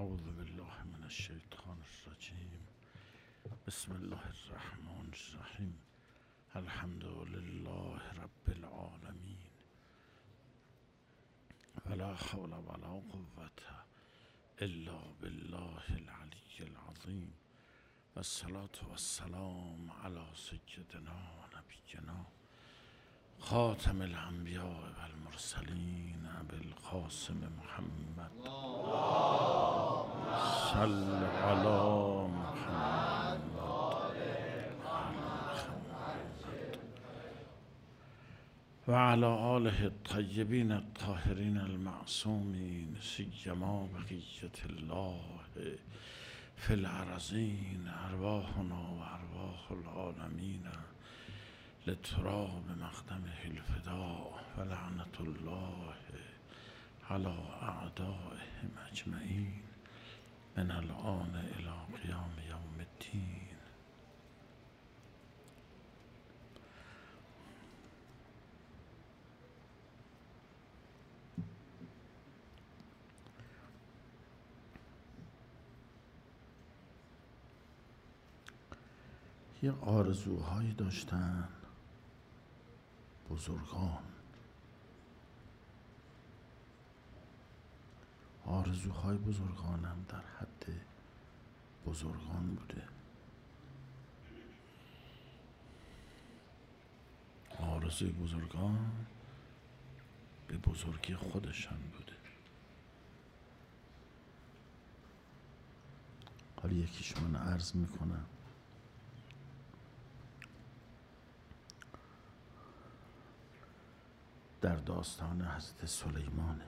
اعوذ بالله من الشیطان الرجیم. بسم الله الرحمن الرحیم. الحمد لله رب العالمین ولا حول ولا قوة الا بالله العلی العظیم و الصلاة والسلام علی سیدنا نبینا خاتم الانبیاء والمرسلین ابی القاسم محمد صل علی محمد و علی آله الطیبین الطاهرین المعصومین سیما بقیة الله فی الارضین ارواحنا و ارواح العالمین لتراب مقدمه الفداء و لعنت الله علی اعدائهم اجمعین من الآن الی قیام یوم الدین. یه آرزوهایی داشتن بزرگان، آرزوهای بزرگانم در حد بزرگان بوده. آرزوی بزرگان به بزرگی خودشان بوده. حالا یکیش من عرض میکنم. در داستان حضرت سلیمانه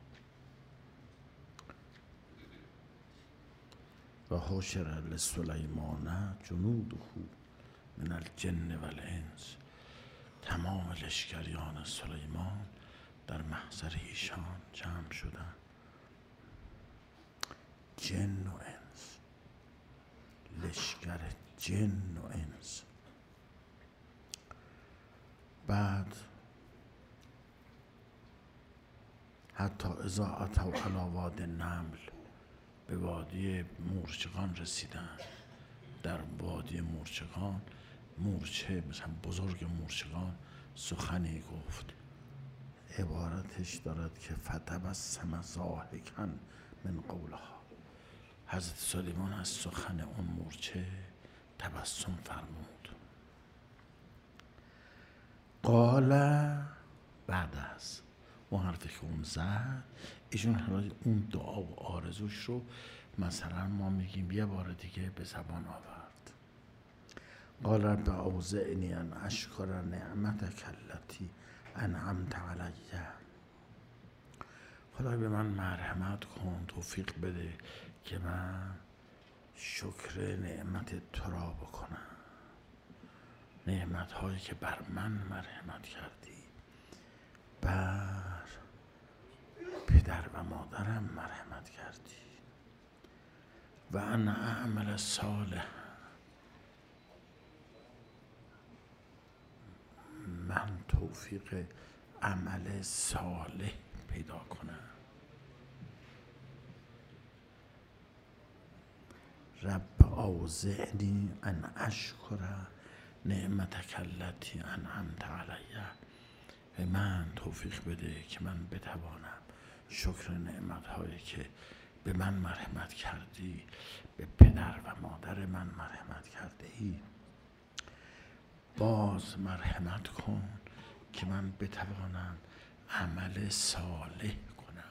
و حشر لسلیمان جنوده من الجن و الانس. تمام لشکریان سلیمان در محضر ایشان جمع شدن، جن و انس، لشکر جن و انس. بعد حتی اذا اتوا علی واد النمل، به وادی مورچگان رسیدن. در وادی مورچگان مورچه مثلا بزرگ مورچگان سخنی گفت، عبارتش دارد که فتبسم ضاحکا من قولها. حضرت سلیمان از سخن اون مورچه تبسم فرمود. قال بعد از اون حرفی که اون زد، ایشون حالا اون دعا و آرزوش رو مثلا ما میگیم یه بار دیگه به زبان آورد. قال رب اوزعنی ان اشکر نعمتک التی انعمت علی. خدای به من مرحمت کن، توفیق بده که من شکر نعمت تو را بکنم. نعمت هایی که بر من مرحمت کردی، بر پدر و مادرم مرحمت کردی. و ان اعمل صالح، من توفیق عمل صالح پیدا کنم. رب اوزعنی ان اشکر نعمتک التی انعمت علی. به من توفیق بده که من بتوانم شکر نعمت هایی که به من مرحمت کردی، به پدر و مادر من مرحمت کرده ای، باز مرحمت کن که من بتوانم عمل صالح کنم.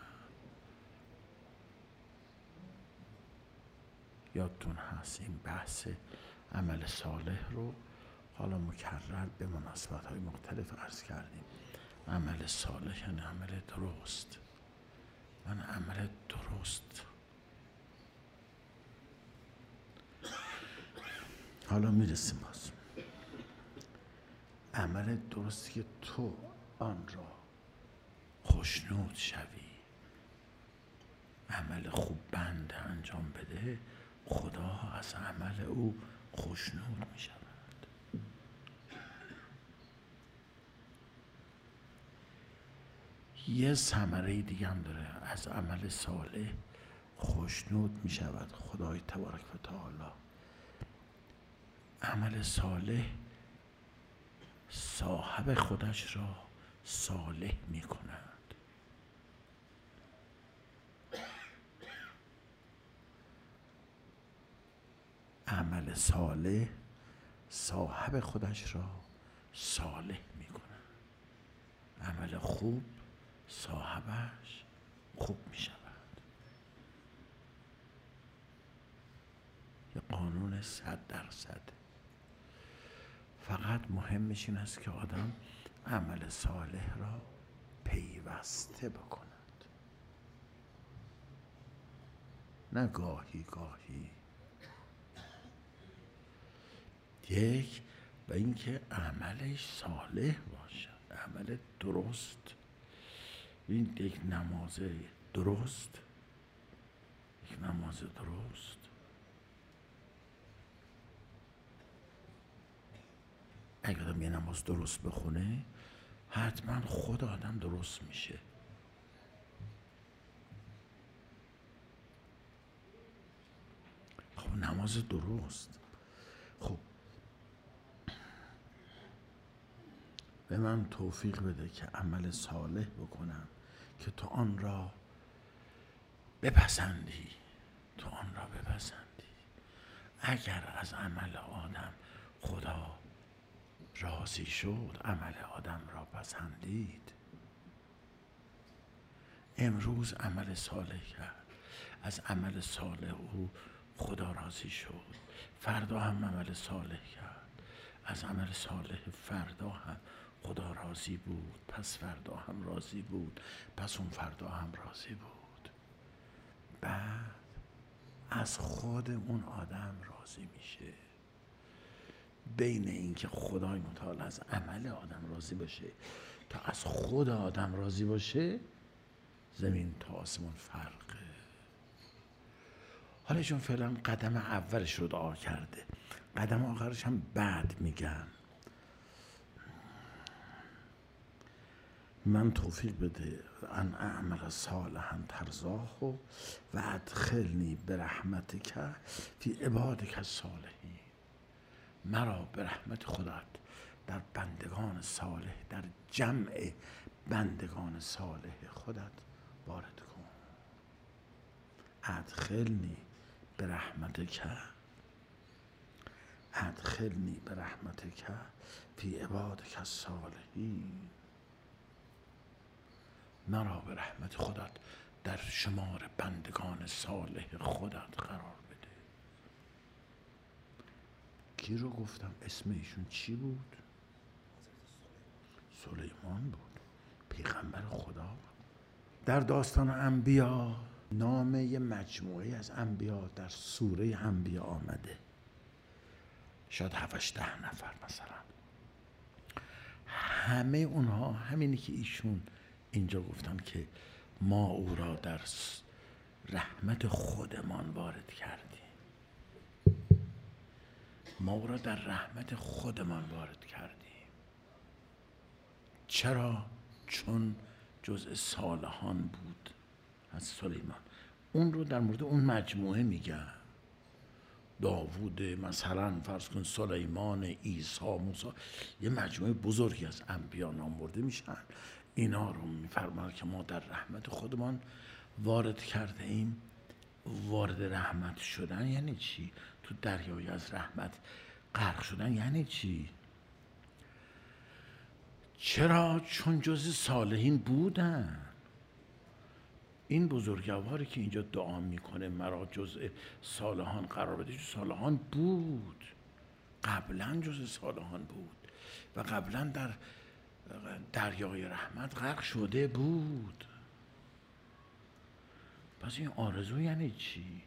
یادتون هست این بحث عمل صالح رو حالا مکرر به مناسبت های مختلف عرض کردیم. عمل صالح یعنی عمل درست. من عمل درست. حالا میرسیم باز. عمل درست که تو آن را خوشنود شوی، عمل خوب بنده انجام بده، خدا از عمل او خوشنود می شود. یه ثمره دیگه هم داره از عمل صالح. خوشنود می شود خدای تبارک و تعالی. عمل صالح صاحب خودش را صالح می کند. عمل صالح صاحب خودش را صالح می کند. عمل خوب صاحبش خوب می شود. یه قانون 100%. فقط مهمش این است که آدم عمل صالح را پیوسته بکند، نه گاهی گاهی. یک، و اینکه عملش صالح باشد، عمل درست. این یک نماز درست، یک نماز درست اگر آدم یه نماز درست بخونه حتما خود آدم درست میشه. خب نماز درست، خب به من توفیق بده که عمل صالح بکنم که تو آن را بپسندی، تو آن را بپسندی. اگر از عمل آدم خدا راضی شد، عمل آدم را پسندید. امروز عمل صالح کرد، از عمل صالح او خدا راضی شد. فردا هم عمل صالح کرد، از عمل صالح فردا هم خدا راضی بود. پس فردا هم راضی بود، پس اون فردا هم راضی بود. بعد از خود اون آدم راضی میشه. بین این که خدای متعال از عمل آدم راضی باشه تا از خود آدم راضی باشه زمین تا آسمون فرقه. حالا چون فعلا قدم اولش رو دعا کرده، قدم آخرش هم بعد میگم. من توفیق بده ان اعمل صالحا ترضاه و ادخلنی برحمتک فی عبادک الصالحین. مرا به رحمت خودت در بندگان صالح، در جمع بندگان صالح خودت وارد کن. ادخلنی برحمتک، ادخلنی برحمتک فی عبادک الصالحین. مرا به رحمت خودت در شمار بندگان صالح خودت قرار بده. کی رو گفتم؟ اسم ایشون چی بود؟ سلیمان بود، پیغمبر خدا. در داستان انبیا نام یه مجموعه از انبیا در سوره انبیا آمده، شاید 7-10 نفر مثلا. همه اونها همینی که ایشون اینجا گفتن که ما او را در رحمت خودمان وارد کردیم. ما او را در رحمت خودمان وارد کردیم. چرا؟ چون جزء صالحان بود از سلیمان. اون رو در مورد اون مجموعه میگن. داوود مثلا، فرض کن سلیمان، عیسی، موسی، یه مجموعه بزرگی از انبیا نام برده میشن. اینا رو میفرمان که ما در رحمت خودمان وارد کرده ایم. وارد رحمت شدن یعنی چی؟ تو دریای از رحمت غرق شدن یعنی چی؟ چرا؟ چون جز صالحین بودن. این بزرگواری که اینجا دعا میکنه مرا جزء صالحان قرار بده، جز صالحان بود، قبلا جز صالحان بود و قبلا در دریای رحمت غرق شده بود. پس این آرزو یعنی چی؟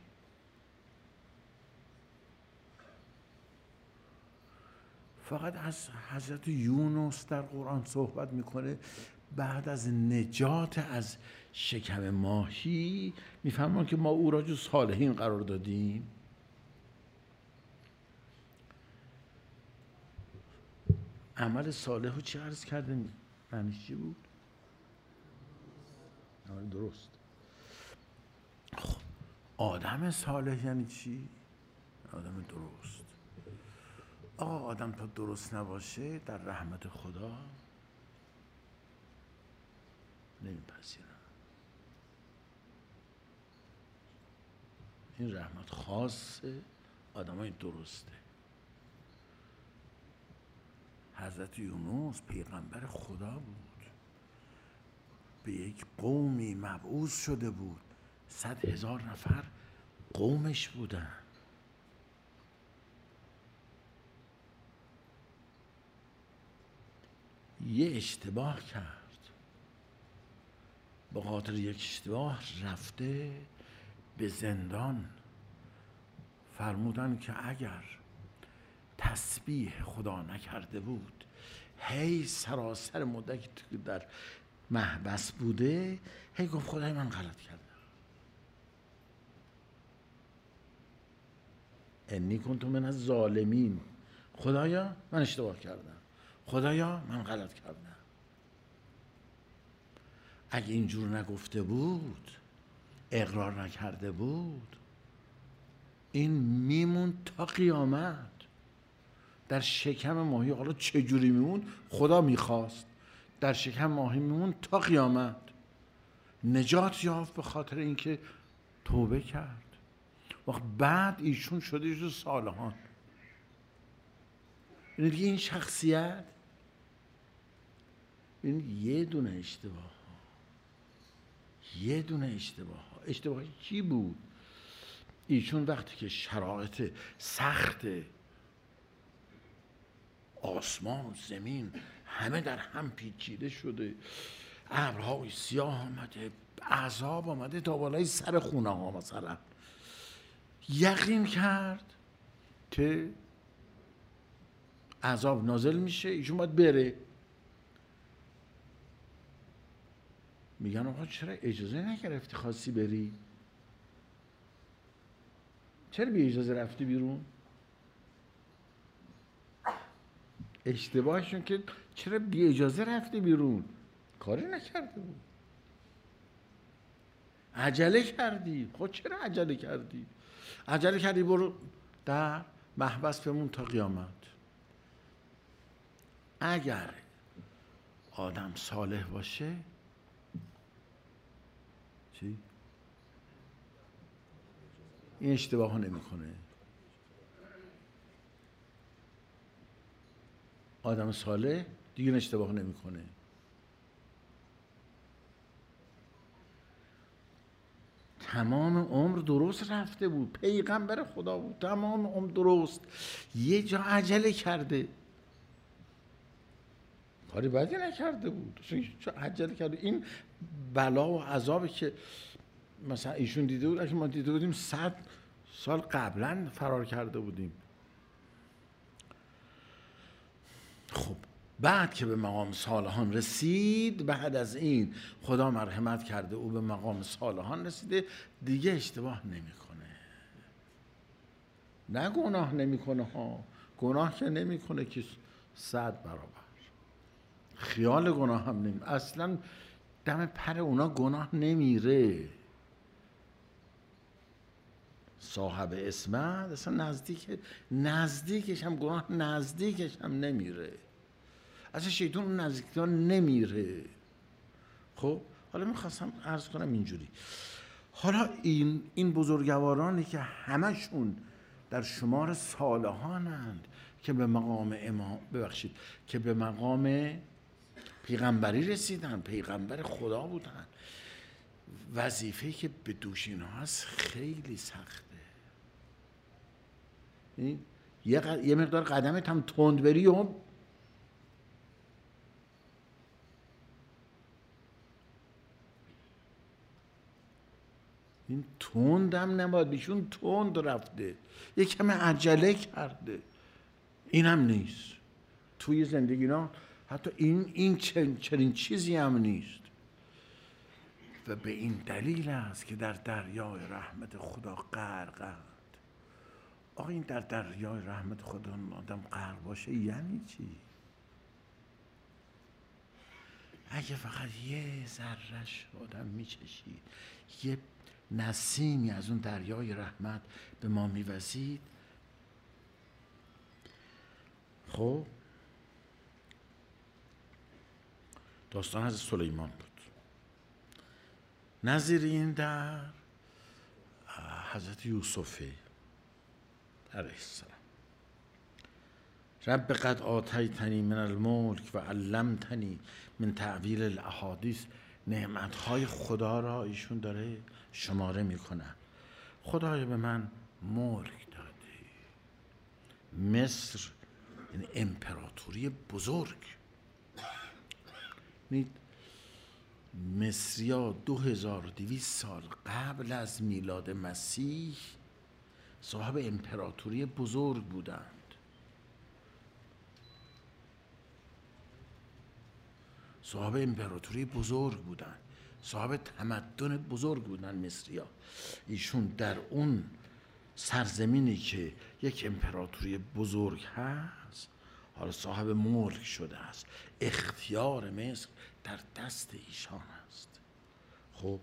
فقط از حضرت یونس در قرآن صحبت میکنه. بعد از نجات از شکم ماهی میفهمن که ما او را جز صالحین قرار دادیم. عمل صالح رو چی عرض کردیم؟ معنیش چی بود؟ عمل درست. خب آدم صالح یعنی چی؟ آدم درست. آقا آدم تا درست نباشه در رحمت خدا نمیپذیرن. این رحمت خاص آدمای درسته. حضرت یونس پیغمبر خدا بود، به یک قومی مبعوث شده بود، 100,000 نفر قومش بودن. یه اشتباه کرد، به خاطر یک اشتباه رفته به زندان. فرمودن که اگر تسبیح خدا نکرده بود، هی سراسر مدت که در محبس بوده هی گفت خدای من غلط کردم، انی کنت من الظالمین، خدایا من اشتباه کردم، خدایا من غلط کردم. اگه اینجور نگفته بود، اقرار نکرده بود، این میمون تا قیامت در شکم ماهی. حالا چجوری میمون؟ خدا میخواست در شکم ماهی میمون تا قیامت. نجات یافت به خاطر اینکه توبه کرد. وقت بعد ایشون شده جز صالحان. این دیگه این شخصیت، این یه دونه اشتباه ها. اشتباه چی بود؟ ایشون وقتی که شرایط سخت آسمان و زمین همه در هم پیچیده شده، ابرهای سیاه آمده، عذاب آمده تا بالای سر خونه ها، مثلا یقین کرد که عذاب نازل میشه، ایشون باید بره. میگن آقا چرا اجازه نگرفتی خواستی بری؟ چرا بی اجازه رفتی بیرون؟ اشتباهشون که چرا بی اجازه رفتی بیرون؟ کاری نکرده بود، عجله کردی. خب چرا عجله کردی؟ عجله کردی برو در محبس بمون تا قیامت. اگر آدم صالح باشه چی؟ این اشتباه ها نمی کنه. آدم صالح دیگه این اشتباه نمی کنه. تمام عمر درست رفته بود، پیغمبر خدا بود، تمام عمر درست. یه جا عجله کرده، کاری بدی نکرده بود، چون عجله کرده. این بلا و عذابی که مثلا ایشون دیده بود، اگه ما دیده بودیم 100 سال قبلا فرار کرده بودیم. خب بعد که به مقام صالحان رسید، بعد از این خدا مرحمت کرده، او به مقام صالحان رسیده، دیگه اشتباه نمیکنه. نه گناه نمیکنه ها، گناه که نمیکنه که 100 برابر. خیال گناه هم نمی، اصلا دم پر اونا گناه نمیره. صاحب اسمت اصلا نزدیکش هم گناه نزدیکش هم نمیره. اصلا شیطان اون نزدیکتر نمیره. خب حالا میخواستم عرض کنم اینجوری، حالا این بزرگوارانی که همشون در شمار صالحانند که به مقام که به مقام پیغمبری رسیدن، پیغمبر خدا بودن، وظیفه‌ای که به دوش اینها هست خیلی سخته. یه مقدار قدمت هم تند بری و این تندم نباید، بیشون تند رفته، یه کم عجله کرده. این هم نیست توی زندگی نا، حتی این چنین چیزی هم نیست. و به این دلیل است که در دریای رحمت خدا غرقند. آقا این در دریای رحمت خدا آدم غرق باشه یعنی چی؟ اگه فقط یه ذره‌اش آدم میچشید، یه نسیمی از اون دریای رحمت به ما میوزید. خب داستان از سلیمان بود. نظیر این در حضرت یوسف علیه السلام. رب قد آتیتنی من الملک و علمتنی من تعبیر الاحادیث. نعمتهای خدا را ایشون داره شماره میکنه. خدای به من ملک داده. مصر یعنی امپراتوری بزرگ. مصریا 2200 سال قبل از میلاد مسیح صاحب امپراتوری بزرگ بودند. صاحب امپراتوری بزرگ بودند، صاحب تمدن بزرگ بودند مصریا. ایشون در اون سرزمینی که یک امپراتوری بزرگ هست حالا صاحب ملک شده است. اختیار مصر در دست ایشان است. خب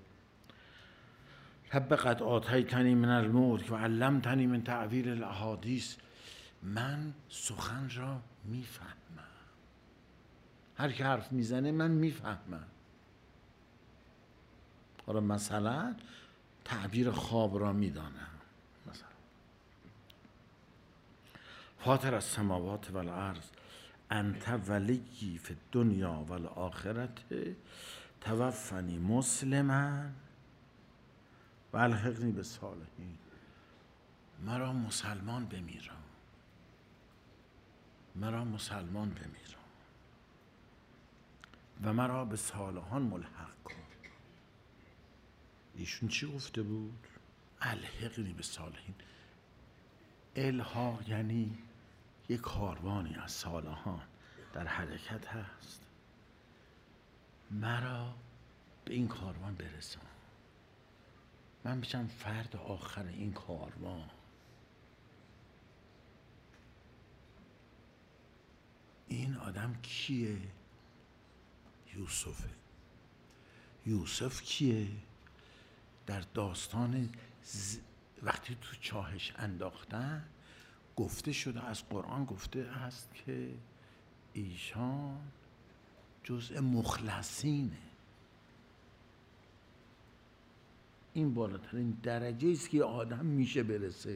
رب قد آتیتنی من الملک و علمتنی من تعبیر الاحادیث. من سخن را میفهمم. هر که حرف میزنه من میفهمم. حالا مثلا تعبیر خواب را میدانم. مثلا فاطر السماوات و الارض انت ولی فی الدنیا و الاخرت توفنی مسلما و الحقنی بالصالحین. مرا مسلمان بمیرم، مرا مسلمان بمیرم و مرا به صالحان ملحق کن. ایشون چی گفته بود؟ الحقنی بالصالحین. الحاق یعنی یک کاروانی از صالحان در حرکت هست، مرا به این کاروان برسان، من بشم فرد آخر این کاروان. این آدم کیه؟ یوسفه. یوسف کیه؟ در داستان وقتی تو چاهش انداختن گفته شده، از قرآن گفته است که ایشان جزء مخلصینه. این بالاترین درجه است که آدم میشه برسه.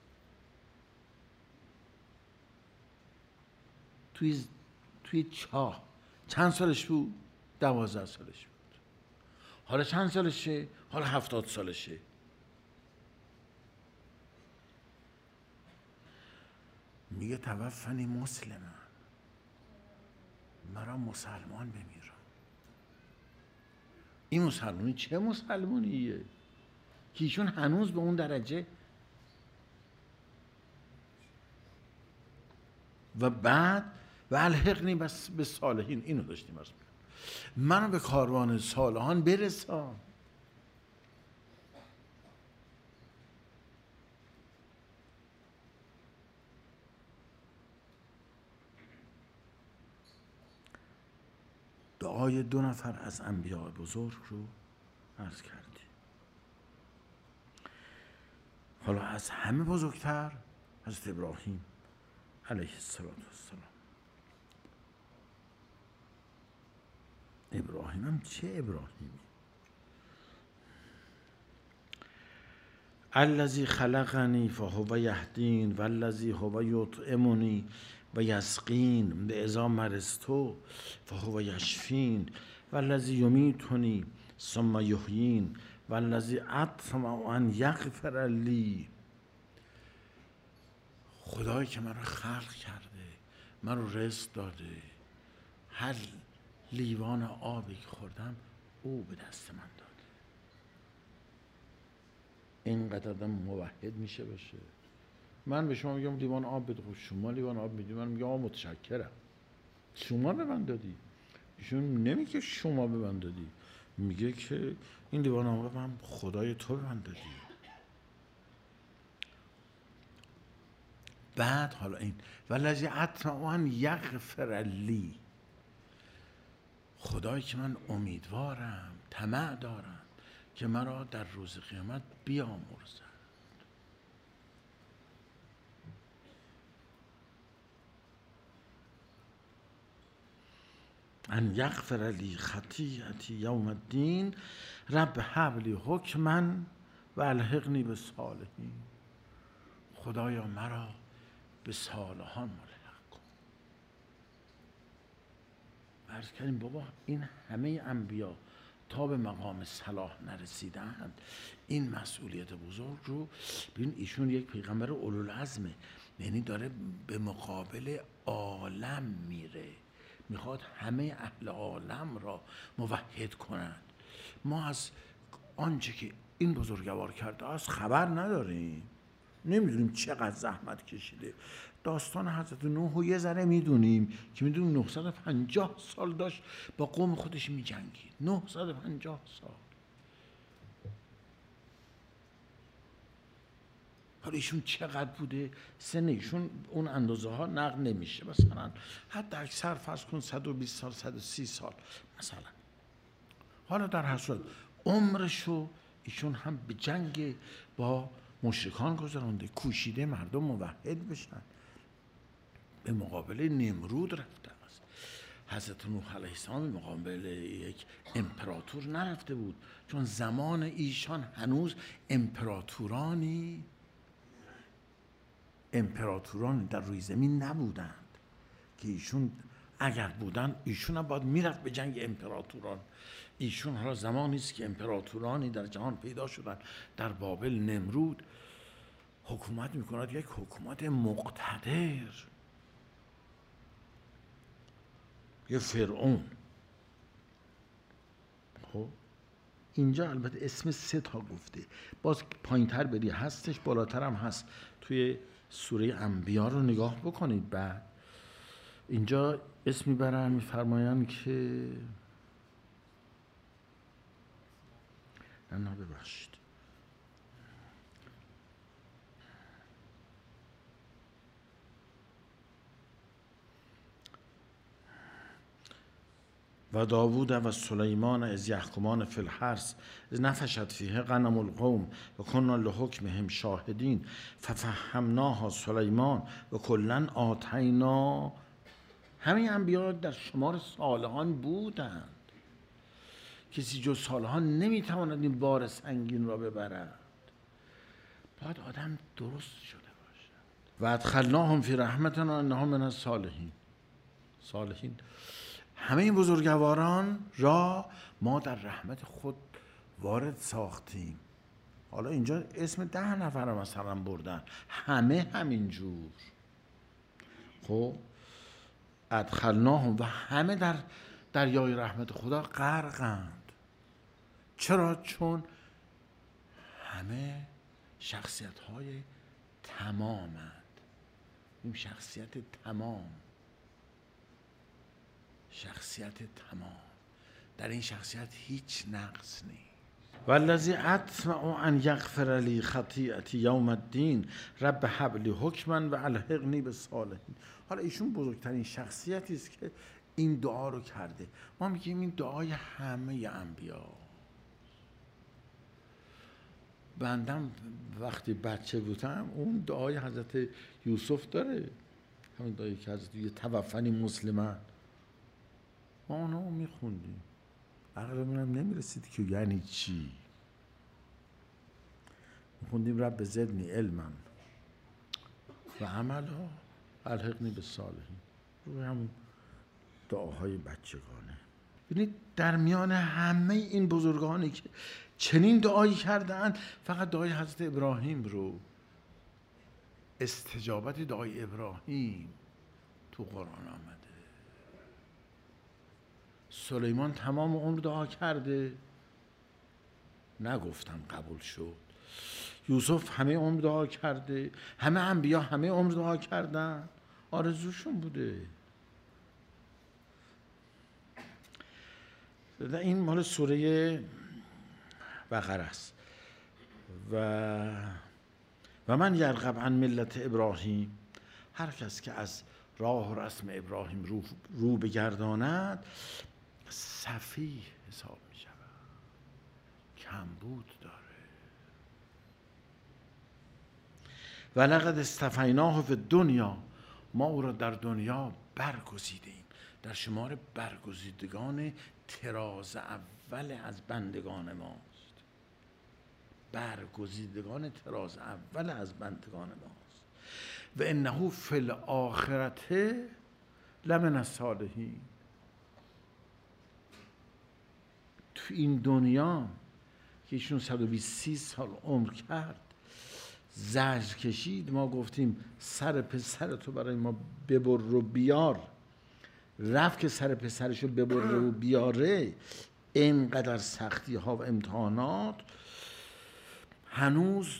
توی چاه چند سالش بود؟ 12 سالش بود. حالا چند سالشه؟ حالا 70 سالشه. میگه توفنی مسلما، مرا مسلمان بمیرم. این مسلمانی چه مسلمانیه که ایشون هنوز به اون درجه؟ و بعد و الحقنی بس به صالحین. اینو داشتیم از منو به کاروان صالحان برسان. دعای 2 نفر از انبیاء بزرگ رو عرض کردیم. حالا از همه بزرگتر حضرت ابراهیم علیه السلام. ابراهیم هم چه ابراهیمی؟ الذی خلقنی فهو یهدین و الذی هو یطعمنی و یسقین و اذا مرضت فهو یشفین و الذی یمیتنی ثم یحیین و الذی اطمع ان یغفر لی. خدایی که من رو خلق کرده، من رو رزق داده، هر لیوان آبی که خوردم او به دست من داده. اینقدر آدم موحد میشه باشه. من به شما میگم لیوان آب بده، شما لیوان آب میدی، من میگم متشکرم، شما به من دادی. ایشون نمیگه شما به من دادی، میگه که این لیوان آب من خدای تو به من دادی. بعد حالا این والذی اطمع ان یغفر لی. خدایی که من امیدوارم، طمع دارم که مرا در روز قیامت بیامرزد. ان یغفر لی خطیئتی یوم الدین رب هب لی حکما و الحقنی بالصالحین. خدایا مرا به صالحان ملحق کن. عرض کردیم بابا این همه انبیا تا به مقام صلاح نرسیدند، این مسئولیت بزرگ رو ببین، ایشون یک پیغمبر اولوالعزمه، یعنی داره به مقابل عالم میره، میخواد همه اهل عالم را موحد کنند. ما از آنچه که این بزرگوار کرده است خبر نداریم، نمیدونیم چقدر زحمت کشیده. داستان حضرت نوح رو یه ذره میدونیم که میدونیم 950 سال داشت با قوم خودش میجنگید. 950 سال. حالا ایشون چقدر بوده؟ سن ایشون اون اندازه ها نقل نمیشه، مثلا حتی اکثر فرض کن 120 سال 130 سال مثلا. حالا در هر صورت عمرشو ایشون هم به جنگ با مشرکان گذرانده، کوشیده مردم موحد بشن. به مقابل نمرود رفته است. حضرت نوح علیه السلام به مقابل یک امپراتور نرفته بود، چون زمان ایشان هنوز امپراتورانی در روی زمین نبودند که ایشون اگر بودن ایشون هم باید میرفت به جنگ امپراتوران. ایشون حالا زمانی است که امپراتورانی در جهان پیدا شدن. در بابل نمرود حکومت میکند، یک حکومت مقتدر، یه فرعون. خب اینجا البته اسم 3 تا گفته، باز پایین تر بری هستش، بالاتر هم هست. توی سوره انبیا رو نگاه بکنید. بعد اینجا اسم میبرن، میفرمایند که نه ببخشید، و داوود و سلیمان از یحکمان فی الحرث اذ نفشت فیه غنم القوم و کنا لحکمهم شاهدین ففهمناها سلیمان و کلا آتینا. همین انبیا در شمار صالحان بودند. کسی جز صالحان نمیتواند این بار سنگین را ببرد. باید آدم درست شده باشد. و ادخلناهم فی رحمتنا انهم من الصالحین. صالحین همه این بزرگواران را ما در رحمت خود وارد ساختیم. حالا اینجا اسم 10 نفر مثلا بردن، همه همینجور. خب ادخلناهم و همه در دریای رحمت خدا غرقند. چرا؟ چون همه شخصیت های تمامند. این شخصیت تمام، شخصیت تمام، در این شخصیت هیچ نقص نیست. والذی اطمع ان یغفر لی خطیئتی یوم الدین رب هب لی حکما و الحقنی بالصالحین. حالا ایشون بزرگترین شخصیتی است که این دعا رو کرده. ما میگیم این دعای همه انبیا. بندم وقتی بچه بودم اون دعای حضرت یوسف داره، همین دعایی که حضرت توفنی مسلما، ما اونو میخوندیم، عقلمون هم نمیرسید که یعنی چی. میخوندیم رب زدنی علما و عملا الحقنی بالصالحین، روی همون دعاهای بچگانه. ببینید در میان همه این بزرگانی که چنین دعایی کردند، فقط دعای حضرت ابراهیم رو، استجابت دعای ابراهیم تو قرآن آمده. سلیمان تمام عمر دعا کرده، نگفتم قبول شد. یوسف همه عمر دعا کرده، همه انبیا همه عمر دعا کردن، آرزوشون بوده. این مال سوره بقره است. و من یرغب عن ملت ابراهیم، هر کس که از راه و رسم ابراهیم رو بگرداند سفیه حساب می شود، کمبود داره. ولقد اصطفیناه فی الدنیا، ما او را در دنیا برگزیدیم، در شمار برگزیدگان طراز اول از بندگان ماست. برگزیدگان طراز اول از بندگان ماست. و انه فی الاخرة لمن الصالحین. تو این دنیا که ایشون 120 سال عمر کرد، زجر کشید، ما گفتیم سر پسرتو برای ما ببر و بیار، رفت که سر پسرشو ببره و بیاره، اینقدر سختی ها و امتحانات، هنوز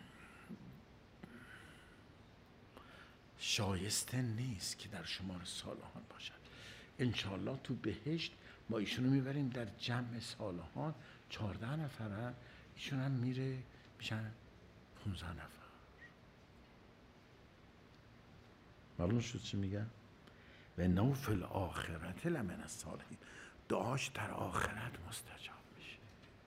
شایسته نیست که در شمار صالحان باشد. انشالله تو بهشت ما ایشونو میبریم در جمع صالحان، 14 نفرن، ایشون هم میره میشن 15 نفر. معلوم شد چی میگن؟ و انه فی الاخرة لمن الصالحین. دعاش در آخرت مستجاب میشه.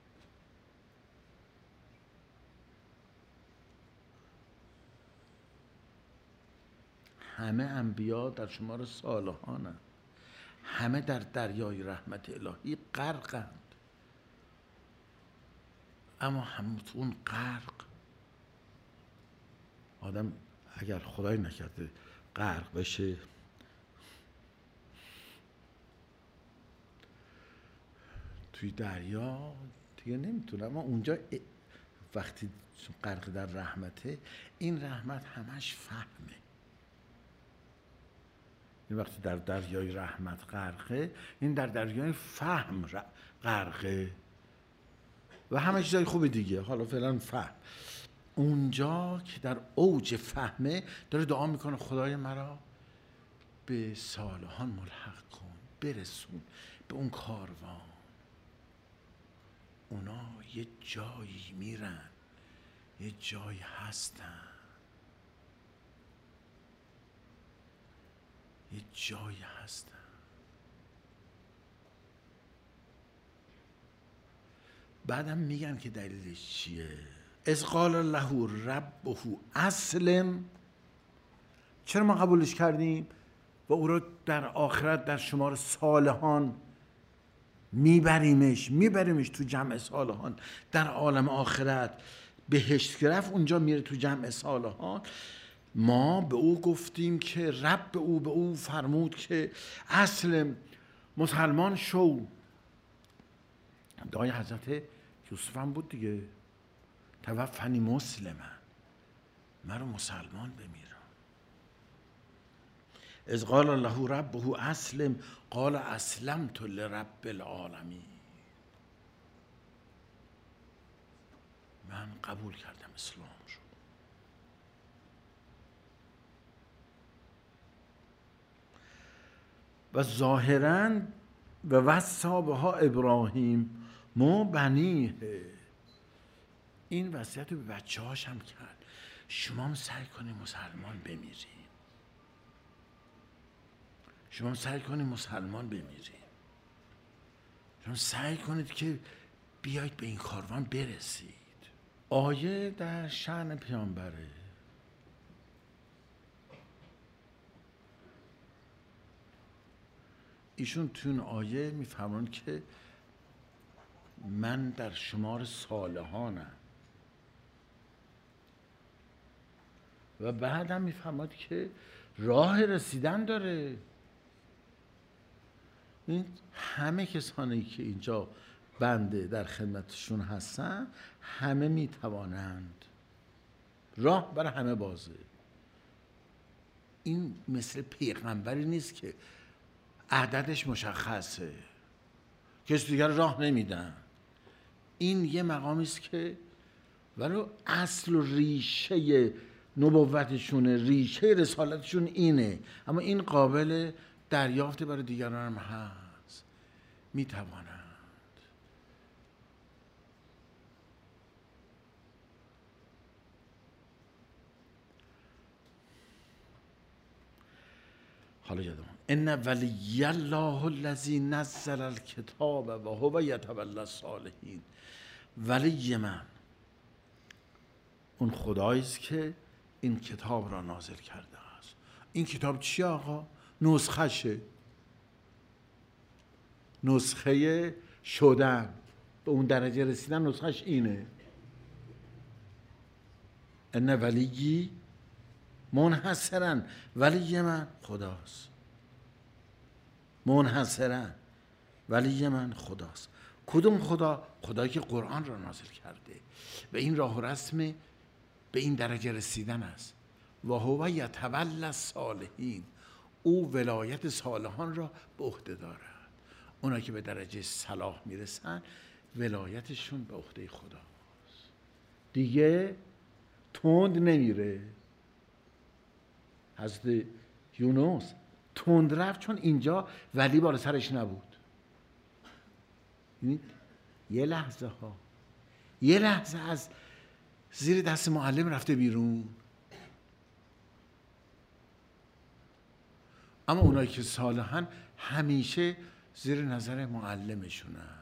همه انبیا در شمار صالحانند، همه در دریای رحمت الهی غرقند، اما همون غرق آدم اگر خدای نکرده غرق بشه، توی دریا دیگه نمیتونه. اما اونجا وقتی غرق در رحمته، این رحمت همش فهمه. این وقتی در دریای رحمت غرقه، این در دریای فهم غرقه و همه چیزای خوب دیگه. حالا فعلا فهم. اونجا که در اوج فهمه داره دعا میکنه خدای مرا به صالحان ملحق کن، برسون به اون کاروان. اونا یه جایی میرن، یه جایی هستن، یه جایی هستن. بعدم میگن که دلیلش چیه. اذ قال له ربه اسلم. چرا ما قبولش کردیم و او رو در آخرت در شمار صالحان میبریمش تو جمع صالحان. در عالم آخرت بهشت گرفت، اونجا میره تو جمع صالحان. ما به او گفتیم که رب او به او فرمود که اسلم، مسلمان شو. دعای حضرت یوسف هم بود دیگه، توفنی مسلمن، مرا مسلمان بمیرم. اذ قال له ربه اسلم قال اسلمت لرب العالمین. من قبول کردم اسلام رو. و ظاهراً و وصا بها ابراهیم مو بنیه. این وصیت رو به بچه هاش هم کرد. شما هم سعی کنید مسلمان بمیرین. شما هم سعی کنید مسلمان بمیرین. شما سعی کنید که بیایید به این کاروان برسید. آیه در شأن پیامبره. ایشون تو اون آیه میفرمایند که من در شمار صالحانم و بعدم میفرماید که راه رسیدن داره. این همه کسانی که اینجا بنده در خدمتشون هستن، همه میتوانند، راه برای همه بازه. این مثل پیغمبری نیست که عددش مشخصه، کسی دیگر راه نمیدن. این یه مقامی است که ولی اصل و ریشه نبوتشونه، ریشه رسالتشون اینه، اما این قابل دریافت برای دیگران هم هست، میتوانند. حالا یادم ان ولی الله الذی نزل الکتاب و هو یتولی الصالحین. ولی من اون خدایی است که این کتاب را نازل کرده است. این کتاب چیه آقا؟ نسخشه، نسخه شدن، به اون درجه رسیدن نسخش اینه. ان ولیی منحصرا، ولی من خداست، منحصرا ولی من خداست. کدوم خدا؟ خدایی که قرآن را نازل کرده و این راه و رسم به این درجه رسیدن است. و هو یتولی الصالحین، او ولایت صالحان را به عهده دارد. اونا که به درجه صلاح میرسن ولایتشون به عهده خداست، دیگه تند نمیره. حضرت یونس تند رفت چون اینجا ولی بالا سرش نبود. یه لحظه از زیر دست معلم رفته بیرون. اما اونایی که صالحن همیشه زیر نظر معلمشونن.